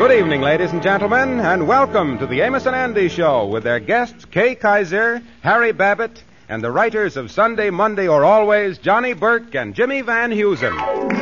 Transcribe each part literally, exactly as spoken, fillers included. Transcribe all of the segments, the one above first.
Good evening, ladies and gentlemen, and welcome to the Amos and Andy Show with their guests Kay Kaiser, Harry Babbitt, and the writers of Sunday, Monday, or Always, Johnny Burke and Jimmy Van Heusen.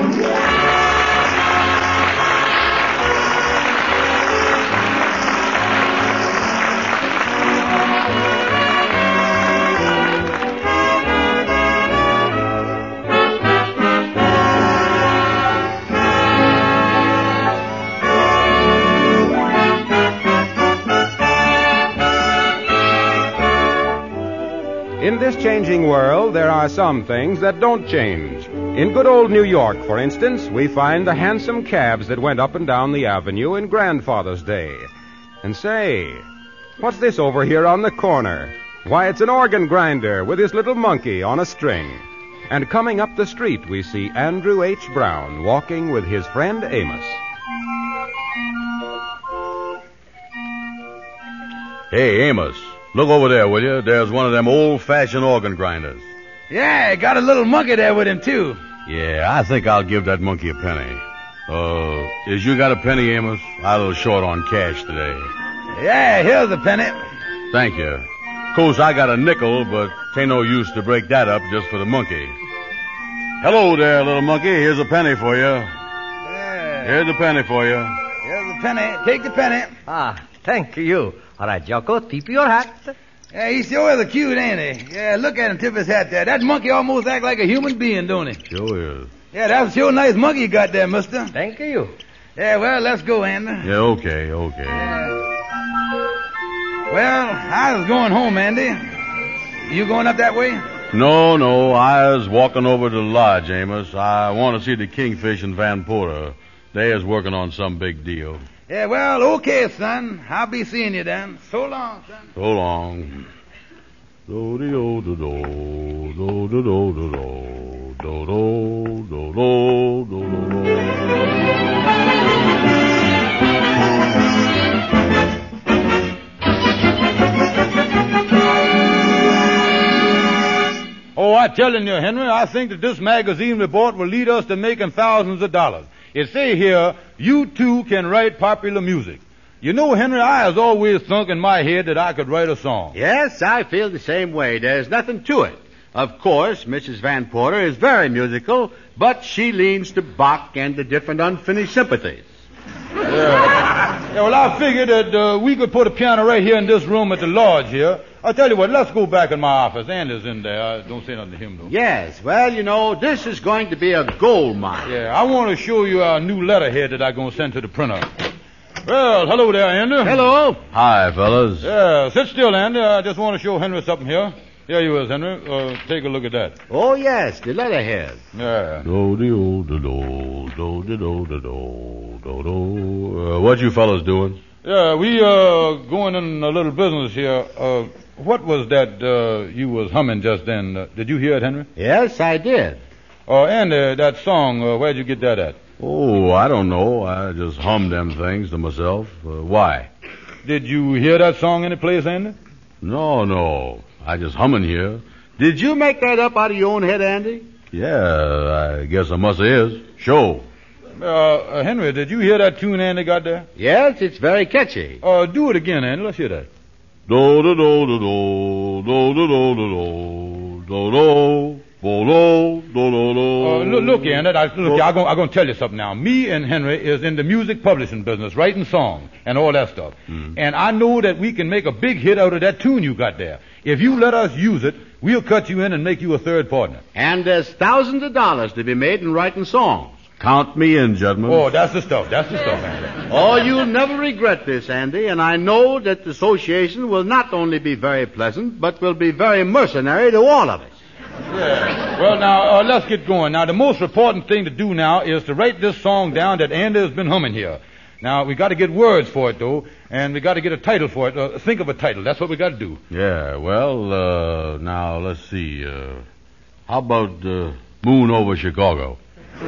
In this changing world, there are some things that don't change. In good old New York, for instance, we find the handsome cabs that went up and down the avenue in Grandfather's Day. And say, what's this over here on the corner? Why, it's an organ grinder with his little monkey on a string. And coming up the street, we see Andrew H. Brown walking with his friend Amos. Hey, Amos. Look over there, will you? There's one of them old-fashioned organ grinders. Yeah, got a little monkey there with him, too. Yeah, I think I'll give that monkey a penny. Uh, is you got a penny, Amos? I'm a little short on cash today. Yeah, here's a penny. Thank you. Of course, I got a nickel, but tain't no use to break that up just for the monkey. Hello there, little monkey. Here's a penny for you. Yeah. Here's a penny for you. Here's a penny. Take the penny. Ah, thank you. All right, Jocko, tip your hat. Yeah, he sure is a cute, ain't he? Yeah, look at him tip his hat there. That monkey almost act like a human being, don't he? Sure is. Yeah, that's sure nice monkey you got there, mister. Thank you. Yeah, well, let's go, Andy. Yeah, okay, okay. Yeah. Well, I was going home, Andy. You going up that way? No, no, I was walking over to the lodge, Amos. I want to see the Kingfish and Van Porter. They is working on some big deal. Yeah, well, okay, son. I'll be seeing you then. So long, son. So long. Do do do do do do do do do do do do do do do. Oh, I'm telling you, Henry, I think that this magazine report will lead us to making thousands of dollars. It say here, you too can write popular music. You know, Henry, I has always thunk in my head that I could write a song. Yes, I feel the same way. There's nothing to it. Of course, Missus Van Porter is very musical, but she leans to Bach and the different unfinished sympathies. Yeah. Yeah, well, I figured that uh, we could put a piano right here in this room at the lodge here. I'll tell you what, let's go back in my office. Andy's in there. I don't say nothing to him, though. Yes, well, you know, this is going to be a gold mine. Yeah, I want to show you our new letterhead that I'm going to send to the printer. Well, hello there, Andy. Hello. Hi, fellas. Yeah, sit still, Andy. I just want to show Henry something here. Here you is, Henry. Uh, take a look at that. Oh, yes, the letterhead. Yeah. Do do do do do do do do do do. What you fellas doing? Yeah, we uh going in a little business here. Uh, what was that uh, you was humming just then? Uh, did you hear it, Henry? Yes, I did. Oh, uh, and uh, that song. Uh, where'd you get that at? Oh, I don't know. I just hum them things to myself. Uh, why? Did you hear that song any place, Andy? No, no. I just humming here. Did you make that up out of your own head, Andy? Yeah, I guess I must is. Show. Uh, uh, Henry, did you hear that tune Andy got there? Yes, it's very catchy. Uh, do it again, Andy. Let's hear that. Do do do do do do do do do do do do do do do do. Uh, look, look, Andy. I, look, I'm going I'm to tell you something now. Me and Henry is in the music publishing business, writing songs and all that stuff. Mm. And I know that we can make a big hit out of that tune you got there. If you let us use it, we'll cut you in and make you a third partner. And there's thousands of dollars to be made in writing songs. Count me in, gentlemen. Oh, that's the stuff. That's the stuff, Andy. Oh, you'll never regret this, Andy, and I know that the association will not only be very pleasant, but will be very mercenary to all of us. Yeah. Well, now, uh, let's get going. Now, the most important thing to do now is to write this song down that Andy has been humming here. Now, we got to get words for it, though, and we got to get a title for it. Uh, think of a title. That's what we got to do. Yeah, well, uh, now, let's see. Uh, how about uh, Moon Over Chicago? Uh,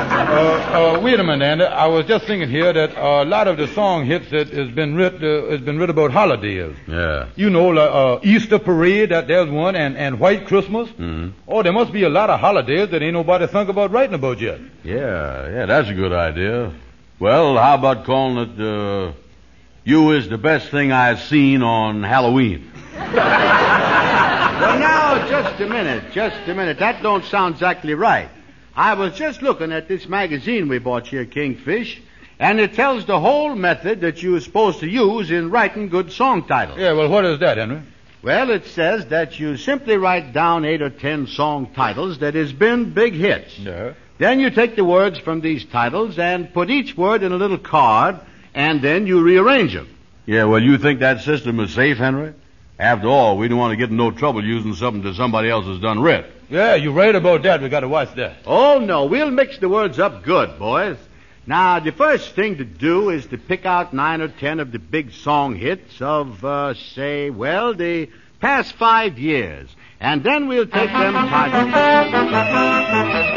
uh, wait a minute, Andy. I was just thinking here that uh, a lot of the song hits that has been writ uh, has been writ about holidays. Yeah. You know, like, uh, Easter parade, that there's one, and, and White Christmas. Mm-hmm. Oh, there must be a lot of holidays that ain't nobody think about writing about yet. Yeah, yeah, that's a good idea. Well, how about calling it, uh, You Is the Best Thing I've Seen on Halloween? Well, now, just a minute, just a minute. That don't sound exactly right. I was just looking at this magazine we bought here, Kingfish, and it tells the whole method that you're supposed to use in writing good song titles. Yeah, well, what is that, Henry? Well, it says that you simply write down eight or ten song titles that has been big hits. Yeah. Then you take the words from these titles and put each word in a little card, and then you rearrange them. Yeah, well, you think that system is safe, Henry? After all, we don't want to get in no trouble using something that somebody else has done writ. Yeah, you're right about that. We got to watch that. Oh, no, we'll mix the words up good, boys. Now, the first thing to do is to pick out nine or ten of the big song hits of, uh, say, well, the past five years. And then we'll take them titles.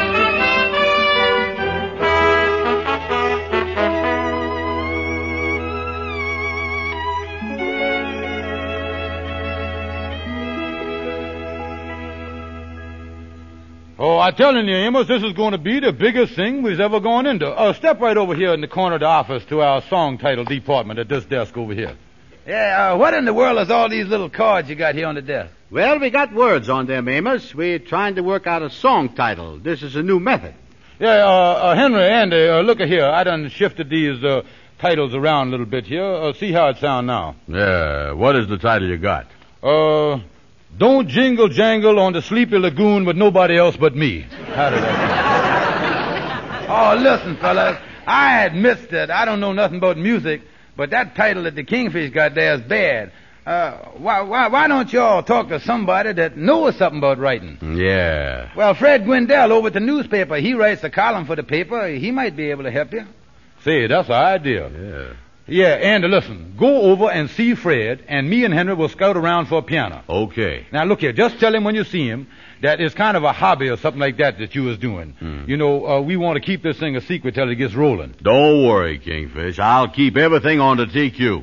Oh, I'm telling you, Amos, this is going to be the biggest thing we've ever gone into. Uh, step right over here in the corner of the office to our song title department at this desk over here. Yeah, uh, what in the world is all these little cards you got here on the desk? Well, we got words on them, Amos. We're trying to work out a song title. This is a new method. Yeah, uh, uh Henry, Andy, uh, look at here. I done shifted these uh, titles around a little bit here. Uh, see how it sound now. Yeah, what is the title you got? Uh... Don't jingle jangle on the sleepy lagoon with nobody else but me. How did that Oh, listen, fellas. I admit that I don't know nothing about music, but that title that the Kingfish got there is bad. Uh, why, why, why don't y'all talk to somebody that knows something about writing? Yeah. Well, Fred Gwendell over at the newspaper, he writes a column for the paper. He might be able to help you. See, that's the idea. Yeah. Yeah, Andy, listen. Go over and see Fred, and me and Henry will scout around for a piano. Okay. Now, look here. Just tell him when you see him that it's kind of a hobby or something like that that you was doing. Hmm. You know, uh, we want to keep this thing a secret till it gets rolling. Don't worry, Kingfish. I'll keep everything on the T Q.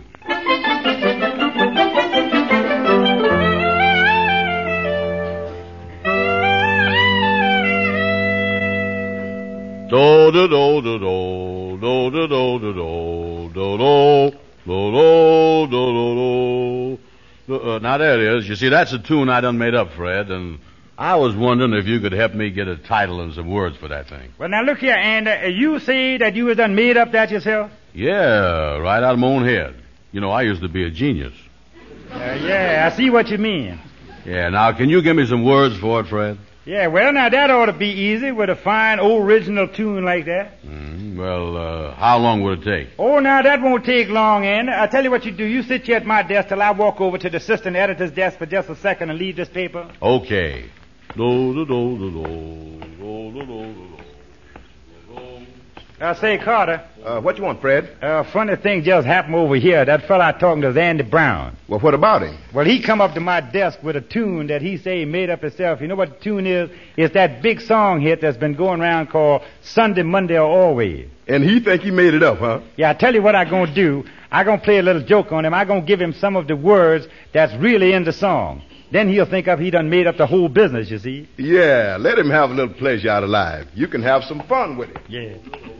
Do do do do do do do do do do do do do do do. Uh, now there it is. You see, that's a tune I done made up, Fred, and I was wondering if you could help me get a title and some words for that thing. Well, now look here, Andy. You say that you was done made up that yourself? Yeah, right out of my own head. You know, I used to be a genius. Uh, yeah, I see what you mean. Yeah, now can you give me some words for it, Fred? Yeah, well, now that ought to be easy with a fine original tune like that. Mm, well, uh, how long would it take? Oh, now that won't take long, Andy. I'll tell you what you do. You sit here at my desk till I walk over to the assistant editor's desk for just a second and leave this paper. Okay. Do do do do do do do do do. Uh, say, Carter. Uh, what you want, Fred? Uh, funny thing just happened over here. That fella I talking to is Andy Brown. Well, what about him? Well, he come up to my desk with a tune that he say he made up himself. You know what the tune is? It's that big song hit that's been going around called Sunday, Monday, or Always. And he think he made it up, huh? Yeah, I tell you what I gonna do. I gonna play a little joke on him. I gonna give him some of the words that's really in the song. Then he'll think up he done made up the whole business, you see. Yeah, let him have a little pleasure out of life. You can have some fun with it. Yeah.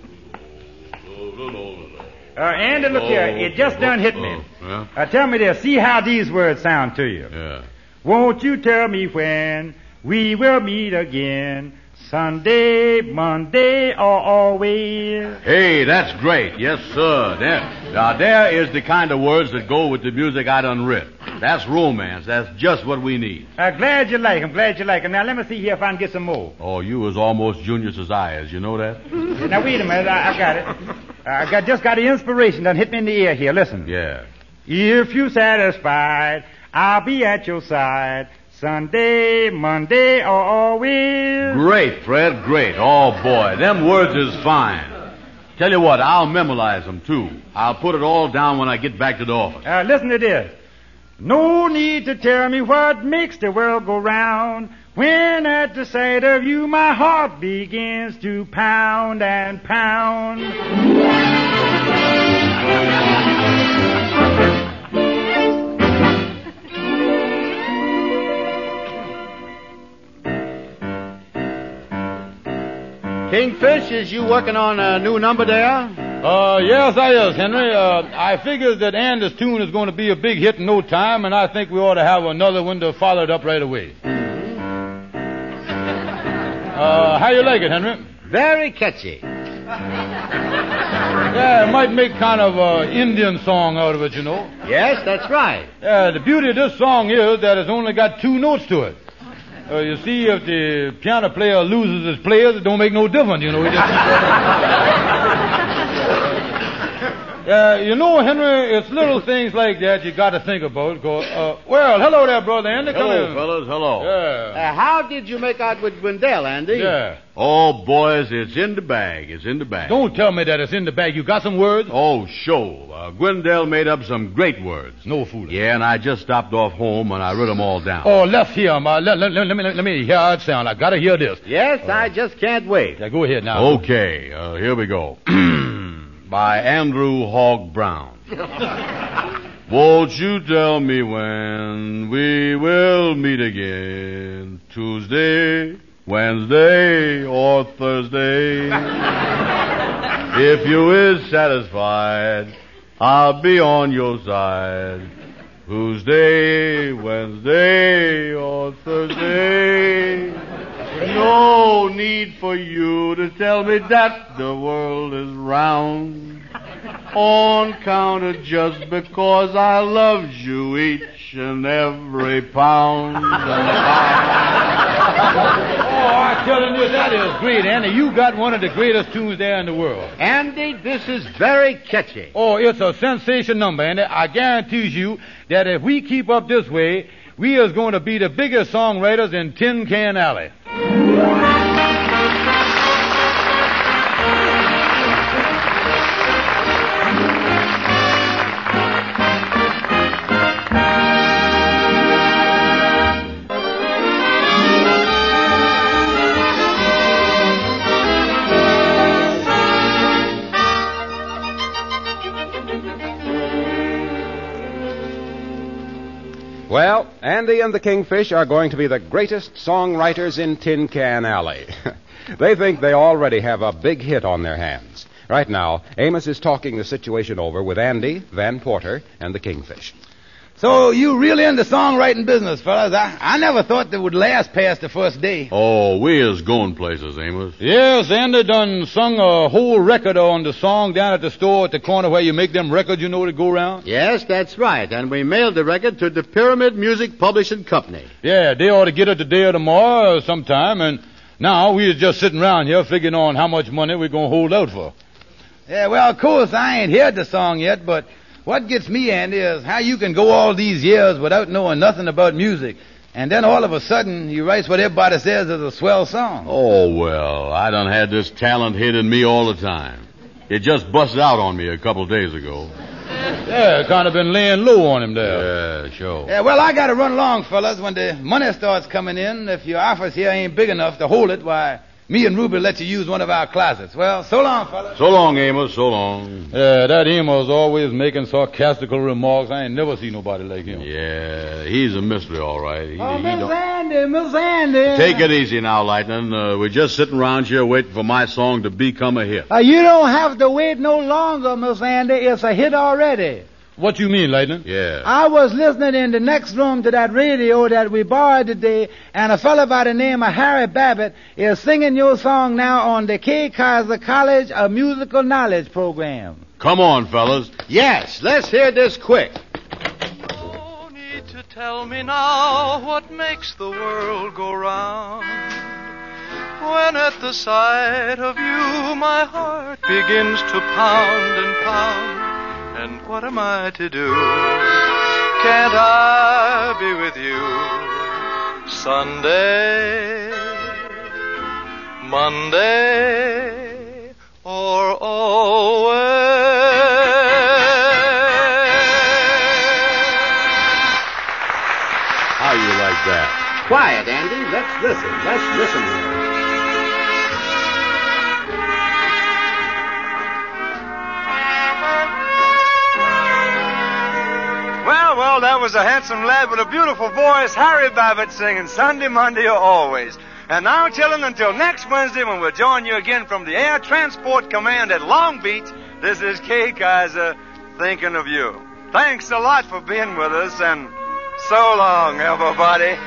Uh, Andy, look here. It just done hit me. Yeah? Uh, tell me this. See how these words sound to you. Yeah. Won't you tell me when we will meet again? Sunday, Monday, or always? Hey, that's great. Yes, sir. There. Now, there is the kind of words that go with the music I done writ. That's romance. That's just what we need. Uh, glad you like him. Glad you like him. Now, let me see here if I can get some more. Oh, you was almost junior as I is. You know that? Now, wait a minute. I, I got it. I got just got the inspiration done hit me in the ear here. Listen. Yeah. If you satisfied, I'll be at your side. Sunday, Monday, or always. Great, Fred, great. Oh, boy, them words is fine. Tell you what, I'll memorize them, too. I'll put it all down when I get back to the office. Uh, listen to this. No need to tell me what makes the world go round. When at the sight of you my heart begins to pound and pound. Kingfish, is you working on a new number there? Uh, yes, I is, Henry. Uh, I figures that Andy's tune is going to be a big hit in no time, and I think we ought to have another one to follow it up right away. Uh, how you like it, Henry? Very catchy. Yeah, it might make kind of an Indian song out of it, you know. Yes, that's right. Yeah, the beauty of this song is that it's only got two notes to it. Uh, you see, if the piano player loses his players, it don't make no difference, you know. He just... Uh, you know, Henry, it's little things like that you got to think about. Go, uh, well, hello there, brother Andy. Come Hello, in. fellas. Hello. Yeah. Uh, how did you make out with Gwendell, Andy? Yeah. Oh, boys, it's in the bag. It's in the bag. Don't tell me that it's in the bag. You got some words? Oh, sure. Uh, Gwendell made up some great words. No fooling. Yeah, and I just stopped off home and I wrote them all down. Oh, let's hear 'em. Uh, let, let, let, me, let me hear how it sounds. I got to hear this. Yes, I just can't wait. Yeah, go ahead now. Okay, uh, here we go. By Andrew Hogg Brown. Won't you tell me when we will meet again? Tuesday, Wednesday, or Thursday? If you is satisfied, I'll be on your side. Tuesday, Wednesday, or Thursday. No need for you to tell me that the world is round. On count of just because I loved you each and every pound. And pound. Oh, I'm telling you, that is great, Andy. You got one of the greatest tunes there in the world. Andy, this is very catchy. Oh, it's a sensation number, Andy. I guarantee you that if we keep up this way, we is going to be the biggest songwriters in Tin Can Alley. Well, Andy and the Kingfish are going to be the greatest songwriters in Tin Can Alley. They think they already have a big hit on their hands. Right now, Amos is talking the situation over with Andy, Van Porter, and the Kingfish. So you really in the songwriting business, fellas? I, I never thought they would last past the first day. Oh, we is going places, Amos. Yes, Andy done sung a whole record on the song down at the store at the corner where you make them records, you know, that go around. Yes, that's right. And we mailed the record to the Pyramid Music Publishing Company. Yeah, they ought to get it today or tomorrow or sometime, and now we is just sitting around here figuring on how much money we're going to hold out for. Yeah, well, of course, I ain't heard the song yet, but what gets me, Andy, is how you can go all these years without knowing nothing about music, and then all of a sudden you write what everybody says is a swell song. Oh, well, I done had this talent hidden me all the time. It just busted out on me a couple of days ago. Yeah, kind of been laying low on him there. Yeah, sure. Yeah, well, I got to run along, fellas. When the money starts coming in, if your office here ain't big enough to hold it, why, me and Ruby let you use one of our closets. Well, so long, fellas. So long, Amos, so long. Yeah, that Amos always making sarcastical remarks. I ain't never seen nobody like him. Yeah, he's a mystery, all right. He, Oh, he Miss don't... Andy, Miss Andy. Take it easy now, Lightning. Uh, we're just sitting around here waiting for my song to become a hit. Uh, you don't have to wait no longer, Miss Andy. It's a hit already. What you mean, Lightning? Yeah. I was listening in the next room to that radio that we borrowed today, and a fellow by the name of Harry Babbitt is singing your song now on the K. Kaiser College of Musical Knowledge program. Come on, fellas. Yes, let's hear this quick. No need to tell me now what makes the world go round. When at the sight of you my heart begins to pound and pound. And what am I to do? Can't I be with you Sunday, Monday, or always? How you like that? Quiet, Andy. Let's listen. Let's listen here. Well, well, that was a handsome lad with a beautiful voice, Harry Babbitt, singing Sunday, Monday, or always. And now, children, until next Wednesday when we'll join you again from the Air Transport Command at Long Beach, This is Kay Kaiser thinking of you. Thanks a lot for being with us, and so long, everybody.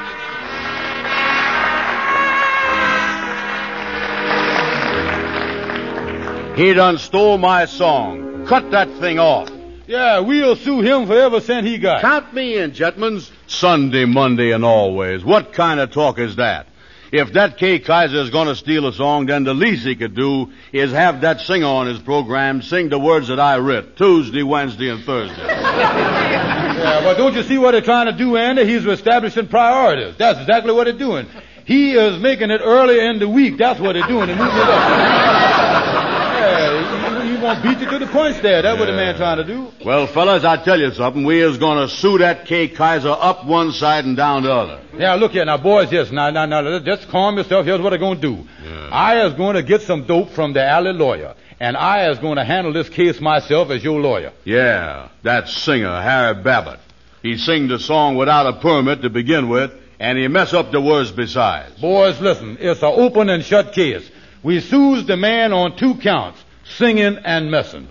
He done stole my song. Cut that thing off. Yeah, we'll sue him for every cent he got. Count me in, gentlemen. Sunday, Monday, and always. What kind of talk is that? If that Kay Kaiser is going to steal a song, then the least he could do is have that singer on his program sing the words that I writ, Tuesday, Wednesday, and Thursday. Yeah, but don't you see what they're trying to do, Andy? He's establishing priorities. That's exactly what they're doing. He is making it earlier in the week. That's what they're doing. They're moving it up. Yeah, he, he won't beat you to the punch there. That's yeah. what the man trying to do. Well, fellas, I tell you something. We is going to sue that Kay Kaiser up one side and down the other. Yeah, look here. Now, boys, yes. Now, now, now, just calm yourself. Here's what I'm going to do. Yeah. I is going to get some dope from the alley lawyer. And I is going to handle this case myself as your lawyer. Yeah, that singer, Harry Babbitt. He sing the song without a permit to begin with, and he mess up the words besides. Boys, listen. It's an open and shut case. We sues the man on two counts, singing and messing.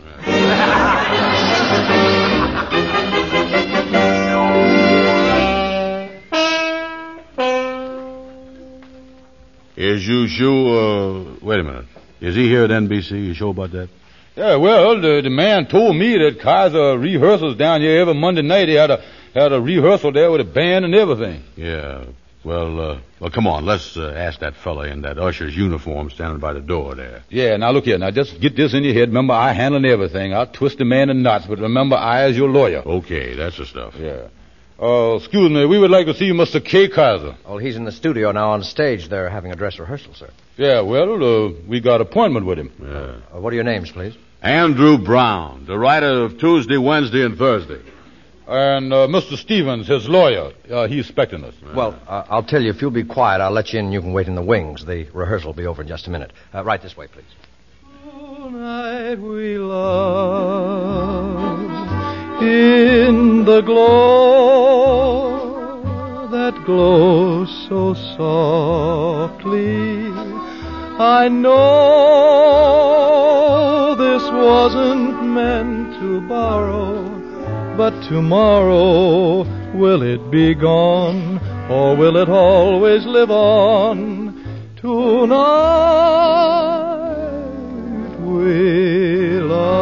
Is you sure, uh, wait a minute. Is he here at N B C? You sure about that? Yeah, well, the, the man told me that Kaiser rehearsals down here every Monday night. He had a, had a rehearsal there with a band and everything. Yeah. Well, uh, well, come on. Let's uh, ask that fella in that usher's uniform standing by the door there. Yeah, now look here. Now just get this in your head. Remember, I handling everything. I'll twist the man in knots, but remember, I is your lawyer. Okay, that's the stuff. Yeah. Uh, excuse me. We would like to see Mister Kay Kaiser. Oh, he's in the studio now on stage. They're having a dress rehearsal, sir. Yeah, well, uh, we got appointment with him. Yeah. Uh, what are your names, please? Andrew Brown, the writer of Tuesday, Wednesday, and Thursday. And uh, Mister Stevens, his lawyer, uh, he's expecting us. Well, uh, I'll tell you, if you'll be quiet, I'll let you in and you can wait in the wings. The rehearsal will be over in just a minute. Uh, right this way, please. Tonight we love in the glow that glows so softly. I know this wasn't meant to borrow, but tomorrow, will it be gone, or will it always live on? Tonight we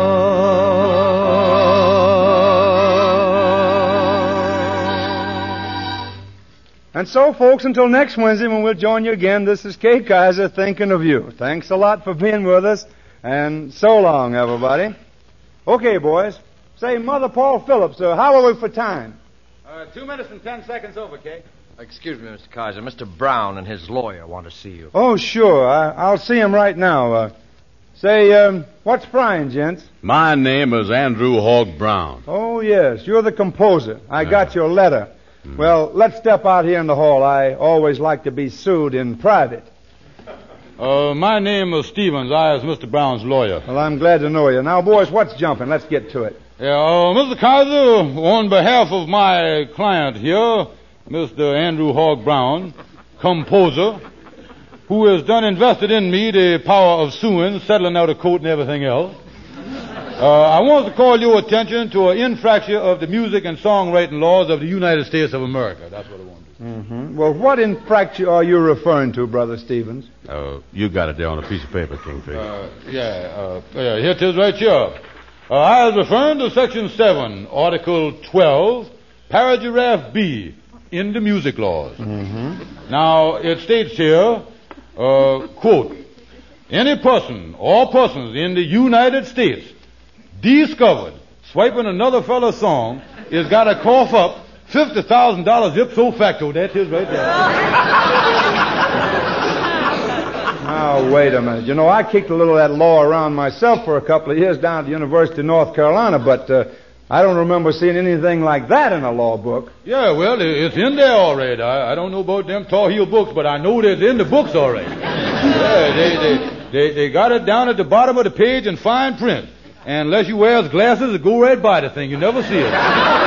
love. And so, folks, until next Wednesday when we'll join you again, this is Kay Kaiser thinking of you. Thanks a lot for being with us, and so long, everybody. Okay, boys. Say, Mother Paul Phillips, uh, how are we for time? Uh, two minutes and ten seconds over, Kay. Excuse me, Mister Kaiser. Mister Brown and his lawyer want to see you. Oh, sure. I, I'll see him right now. Uh, say, um, what's frying, gents? My name is Andrew Hogg Brown. Oh, yes. You're the composer. I got Uh. your letter. Hmm. Well, let's step out here in the hall. I always like to be sued in private. Uh, my name is Stevens. I is Mister Brown's lawyer. Well, I'm glad to know you. Now, boys, what's jumping? Let's get to it. Yeah, uh, Mister Kaiser, on behalf of my client here, Mister Andrew Hogg Brown, composer, who has done invested in me the power of suing, settling out a court and everything else, uh, I want to call your attention to an infraction of the music and songwriting laws of the United States of America. That's what I want to do. Mm-hmm. Well, what infraction are you referring to, Brother Stevens? Uh, you got it there on a piece of paper, Kingfish. Uh, yeah, uh, yeah, here it is right here. Uh, I was referring to Section seven, Article twelve, Paragraph B, in the music laws. Mm-hmm. Now, it states here, uh, quote, any person or persons in the United States discovered swiping another fellow's song is got to cough up fifty thousand dollars ipso facto. That's his right there. Now, wait a minute. You know, I kicked a little of that law around myself for a couple of years down at the University of North Carolina, but uh, I don't remember seeing anything like that in a law book. Yeah, well, it's in there all right. I, I don't know about them Tar Heel books, but I know that it's in the books all right. Yeah, they, they, they, they got it down at the bottom of the page in fine print. And unless you wear glasses, it go right by the thing. You never see it.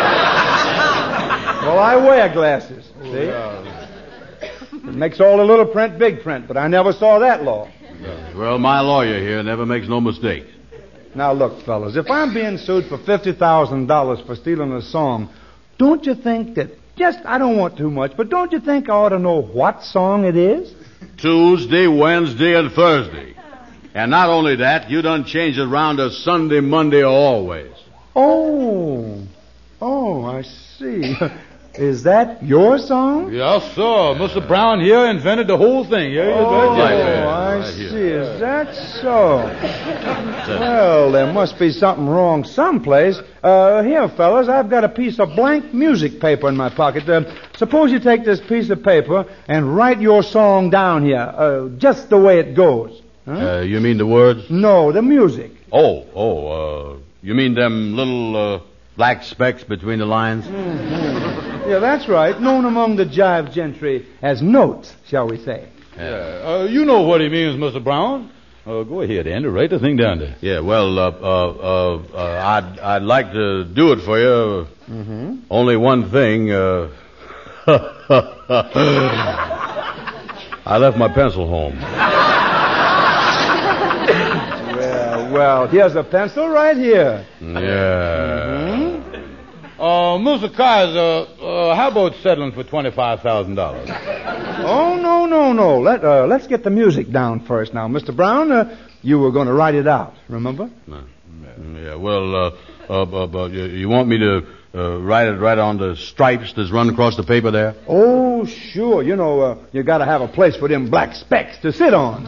Well, I wear glasses, see? Oh, yeah. It makes all the little print big print, but I never saw that law. Well, my lawyer here never makes no mistakes. Now, look, fellas, if I'm being sued for fifty thousand dollars for stealing a song, don't you think that, just, I don't want too much, but don't you think I ought to know what song it is? Tuesday, Wednesday, and Thursday. And not only that, you done changed it around to Sunday, Monday, or always. Oh. Oh, I see. Is that your song? Yes, sir. Mister Brown here invented the whole thing. Yeah, oh, right I right see. here. Is that so? Well, there must be something wrong someplace. Uh, here, fellas, I've got a piece of blank music paper in my pocket. Uh, suppose you take this piece of paper and write your song down here, uh, just the way it goes. Huh? Uh, you mean the words? No, the music. Oh, oh, uh, you mean them little, uh, black specks between the lines? Mm-hmm. Yeah, that's right. Known among the jive gentry as notes, shall we say. Yeah. Uh, you know what he means, Mister Brown. Uh, go ahead, Andy. Write the thing down there. Yeah, well, uh, uh, uh, uh, I'd, I'd like to do it for you. Mm-hmm. Only one thing, uh... I left my pencil home. Well, well, here's a pencil right here. Yeah. Mm-hmm. Uh, Mister Kaiser, uh, how about settling for twenty-five thousand dollars? Oh, no, no, no. Let, uh, let's get the music down first now. Mister Brown, uh, you were going to write it out, remember? No. Yeah, well, uh, uh, uh, uh, you, you want me to uh, write it right on the stripes that's run across the paper there? Oh, sure. You know, uh, you got to have a place for them black specks to sit on.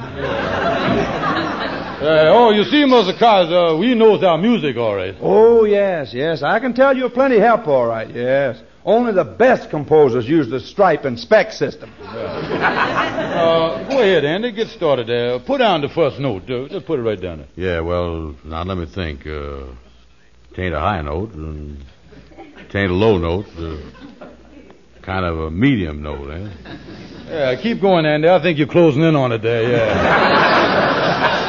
Uh, oh, you see, Mister Kaiser, we knows our music all right. Oh, yes, yes. I can tell you plenty help, all right, yes. Only the best composers use the stripe and speck system. uh, go ahead, Andy. Get started there. Put down the first note. Uh, just put it right down there. Yeah, well, now let me think. Uh, it ain't a high note, and it ain't a low note. Uh, kind of a medium note, eh? Yeah, keep going, Andy. I think you're closing in on it there, yeah.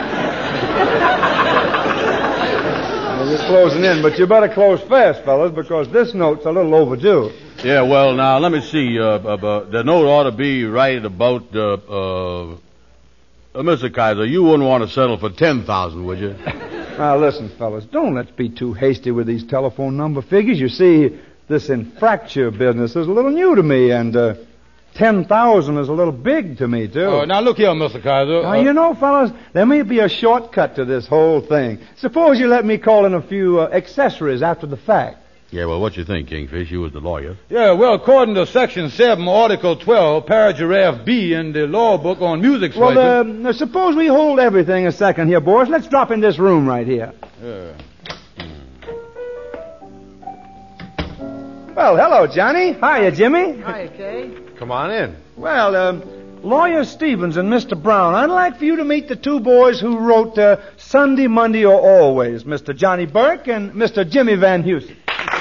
You're closing in, but you better close fast, fellas, because this note's a little overdue. Yeah, well, now, let me see. Uh, uh, the note ought to be right about, uh, uh, uh, Mister Kaiser, you wouldn't want to settle for ten thousand, would you? Now, listen, fellas, don't let's be too hasty with these telephone number figures. You see, this infracture business is a little new to me, and, uh, ten thousand is a little big to me, too. Uh, now, look here, Mister Kaiser. Now, uh, you know, fellas, there may be a shortcut to this whole thing. Suppose you let me call in a few uh, accessories after the fact. Yeah, well, what you think, Kingfish? You was the lawyer. Yeah, well, according to Section seven, Article twelve, Paragraph B in the law book on music swiping... Well, uh, suppose we hold everything a second here, boys. Let's drop in this room right here. Yeah. Well, hello, Johnny. Hiya, Jimmy. Hiya, Kay. Come on in. Well, um, Lawyer Stevens and Mister Brown, I'd like for you to meet the two boys who wrote uh, Sunday, Monday, or Always, Mister Johnny Burke and Mister Jimmy Van Heusen.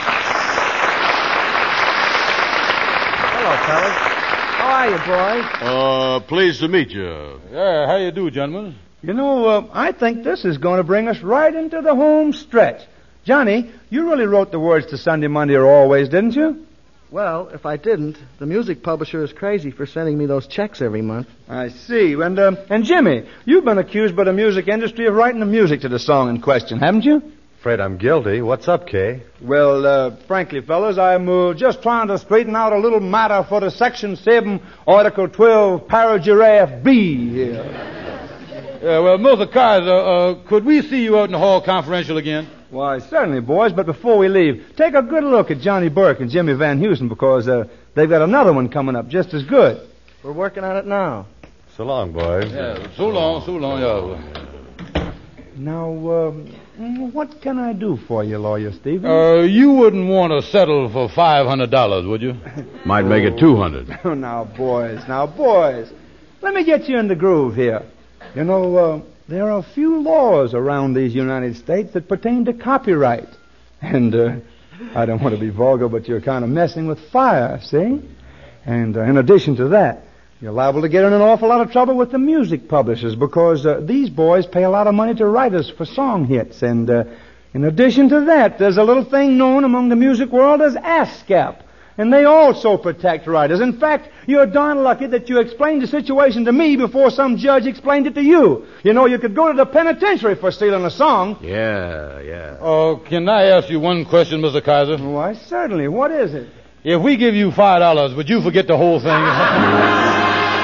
Hello, fellas. How are you, boys? Uh, pleased to meet you. Yeah, how you do, gentlemen? You know, uh, I think this is going to bring us right into the home stretch. Johnny, you really wrote the words to Sunday, Monday, or Always, didn't you? Well, if I didn't, the music publisher is crazy for sending me those checks every month. I see. And uh, and Jimmy, you've been accused by the music industry of writing the music to the song in question, haven't you? Afraid I'm guilty. What's up, Kay? Well, uh, frankly, fellas, I'm uh, just trying to straighten out a little matter for the Section seven, Article twelve, Paragraph B here. Yeah, well, Mister Kaiser, uh, could we see you out in the hall confidential again? Why, certainly, boys, but before we leave, take a good look at Johnny Burke and Jimmy Van Heusen, because uh, they've got another one coming up just as good. We're working on it now. So long, boys. Yeah, so long, so long, yeah. Now, um, what can I do for you, Lawyer Stevens? Uh, you wouldn't want to settle for five hundred dollars, would you? Might make it two hundred. Oh, now, boys, now, boys, let me get you in the groove here. You know, uh, there are a few laws around these United States that pertain to copyright. And uh, I don't want to be vulgar, but you're kind of messing with fire, see? And uh, in addition to that, you're liable to get in an awful lot of trouble with the music publishers because uh, these boys pay a lot of money to writers for song hits. And uh, in addition to that, there's a little thing known among the music world as ASCAP. And they also protect writers. In fact, you're darn lucky that you explained the situation to me before some judge explained it to you. You know, you could go to the penitentiary for stealing a song. Yeah, yeah. Oh, can I ask you one question, Mister Kaiser? Why, certainly. What is it? If we give you five dollars, would you forget the whole thing?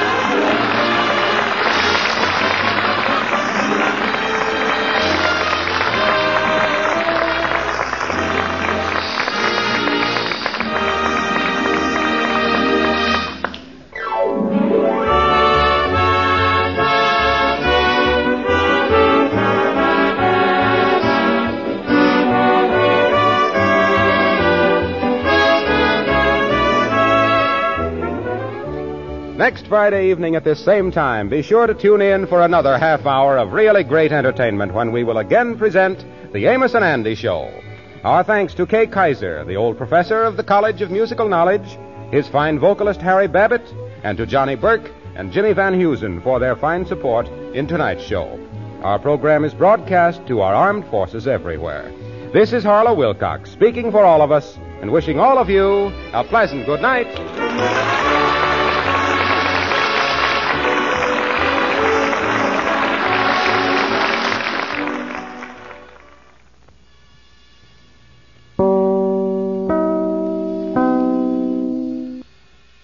Next Friday evening at this same time, be sure to tune in for another half hour of really great entertainment when we will again present The Amos and Andy Show. Our thanks to Kay Kaiser, the old professor of the College of Musical Knowledge, his fine vocalist Harry Babbitt, and to Johnny Burke and Jimmy Van Heusen for their fine support in tonight's show. Our program is broadcast to our armed forces everywhere. This is Harlow Wilcox speaking for all of us and wishing all of you a pleasant good night.